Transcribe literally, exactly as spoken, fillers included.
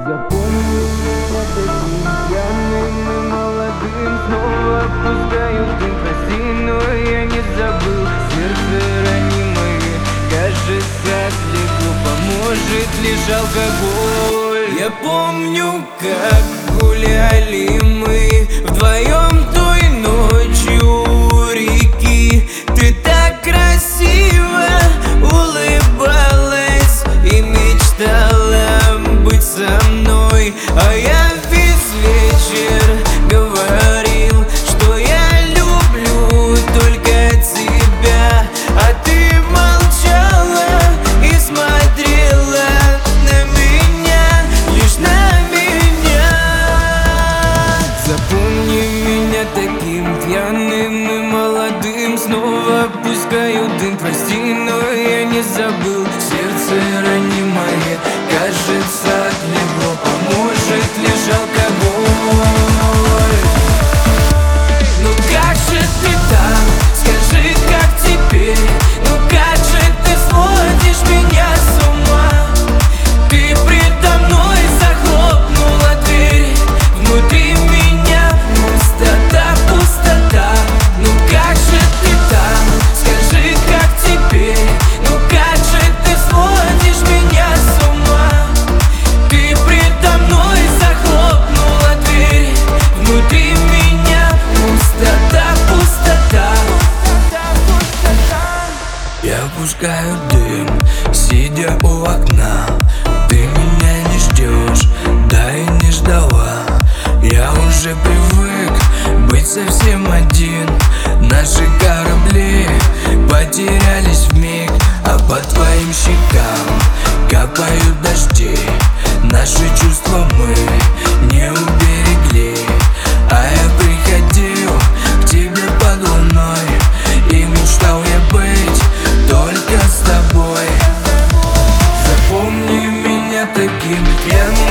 Запомни меня таким пьяным и молодым. Снова пускаю дым, прости, но я не забыл. Сердце ранимое, кажется, слегка поможет лишь алкоголь. Я помню, как гуляли мы вдвоем той ночью у реки. Ты так красиво улыбалась и мечтала быть со мной, а я весь вечер говорил, что я люблю только тебя, а ты молчала и смотрела на меня, лишь на меня. Запомни меня таким пьяным и молодым. Снова пускаю дым, прости, но я не забыл. Сердце ранимое, кажется, отлегло, поможет лишь алкоголь. Ну как же ты там, скажи, как теперь? Ну как же ты сводишь меня с ума? Ты предо мной захлопнула дверь, внутри меня пустота, пустота. Ну как же ты там, скажи, как теперь? Ну как же ты сводишь меня с ума? Ты предо мной захлопнула дверь, внутри меня пустота, пустота. Я пускаю дым, сидя у окна. Ты меня не ждешь, да и не ждала. Я уже привык быть совсем один. Наши корабли потерялись вмиг, а по твоим щекам капают дожди. Наши чувства мы не уберегли, а я приходил к тебе под луной и мечтал я быть только с тобой. Запомни меня таким пьяным